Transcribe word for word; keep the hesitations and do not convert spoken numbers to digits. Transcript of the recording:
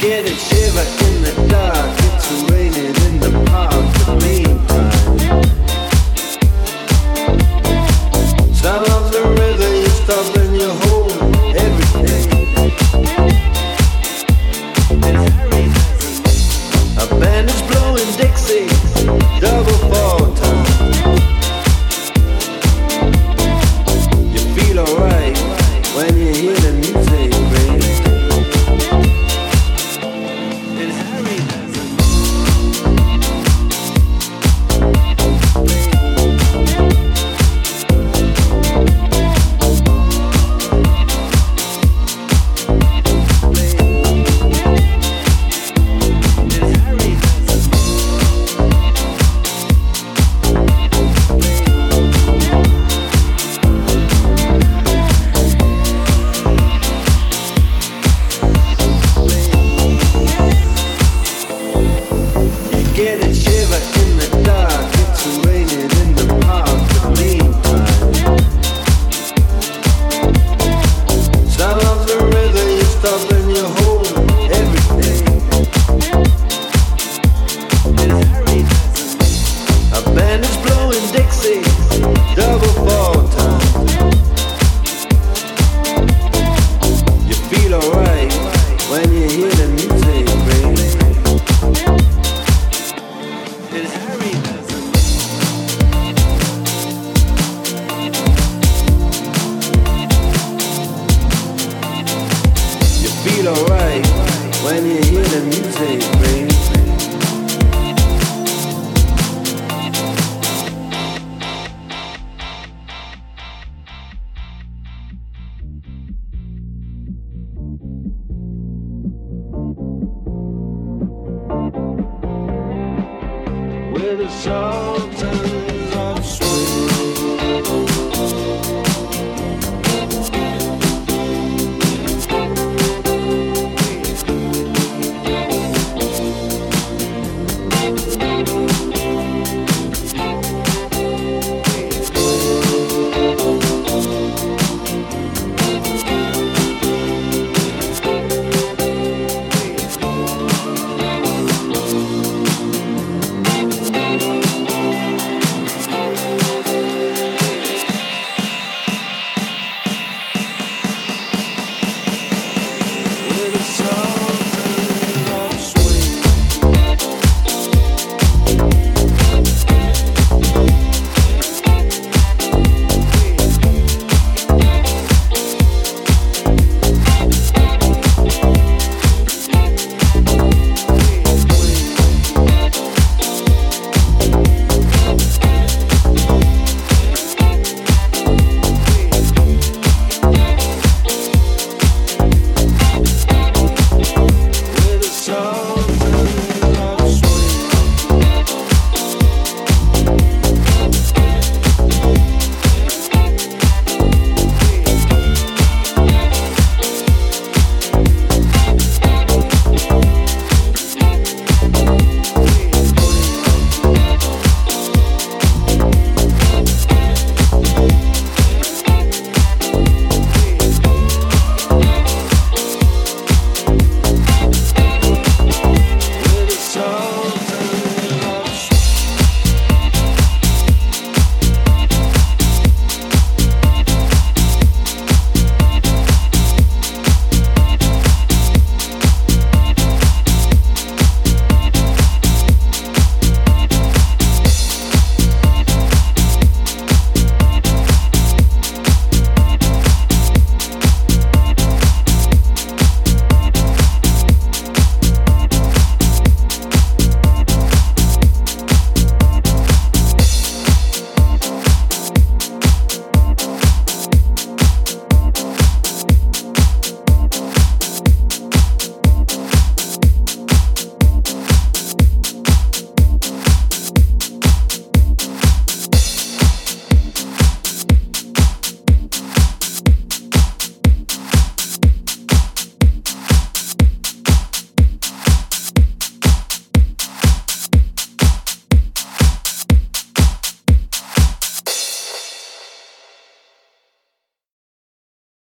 get a shiver in the dark. It's raining in the park. The meantime, sound of the river, you stop and you hold everything. A band is blowing Dixie, double fall time. You feel alright when you hear the music, baby. And Harry does it. Get a shiver in the dark. It's raining in the park. The meantime, sound of the river, you stop and you hold everything. A band is blowing Dixie, double fall time. You feel alright when you hear the music, baby. And Harry does it. You feel alright when you hear the music, baby. With a song.